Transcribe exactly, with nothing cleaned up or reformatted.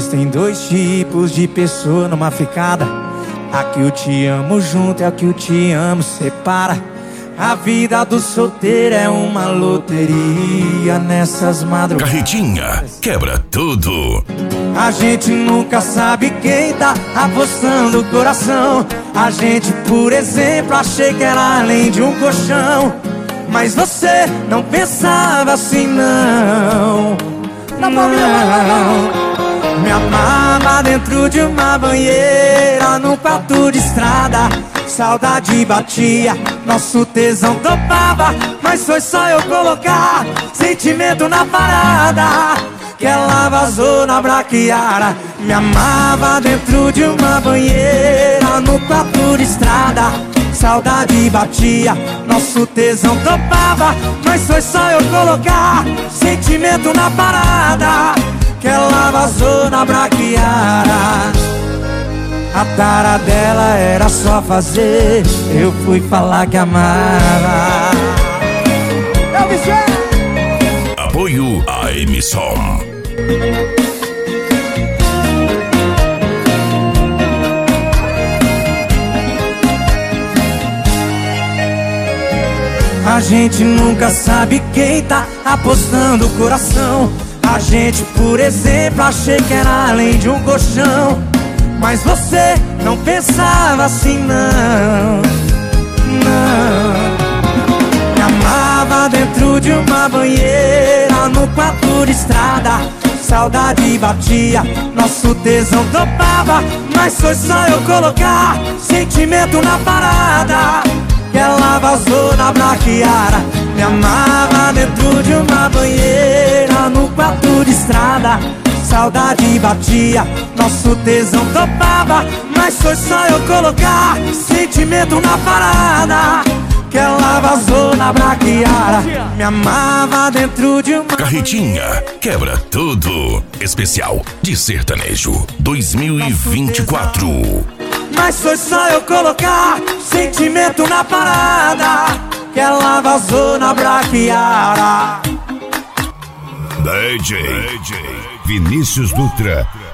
Existem dois tipos de pessoa numa ficada. A que o te amo junto e a que o te amo separa. A vida do solteiro é uma loteria nessas madrugadas. Carretinha quebra tudo. A gente nunca sabe quem tá apostando o coração. A gente, por exemplo, achei que era além de um colchão. Mas você não pensava assim, não. Não, me amava dentro de uma banheira, num quarto de estrada. Saudade batia, nosso tesão topava. Mas foi só eu colocar sentimento na parada que ela vazou na braquiara. Me amava dentro de uma banheira, no quarto de estrada. Saudade batia, nosso tesão topava. Mas foi só eu colocar sentimento na parada que ela vazou na braquiara. A tara dela era só fazer, eu fui falar que amava. Eu me sei. Apoio a Emissom. A gente nunca sabe quem tá apostando o coração. A gente, por exemplo, achei que era além de um colchão. Mas você não pensava assim, não. Não. Me amava dentro de uma banheira, no quarto de estrada. Saudade batia, nosso tesão topava. Mas foi só eu colocar sentimento na parada que ela vazou na braquiara. Me amava dentro de uma banheira, no quarto de estrada. Saudade batia, nosso tesão topava. Mas foi só eu colocar sentimento na parada que ela vazou na braquiara. Me amava dentro de uma... Carretinha quebra tudo. Especial de sertanejo dois mil e vinte e quatro. Mas foi só eu colocar sentimento na parada que ela vazou na braquiara. D J Vinícius Dutra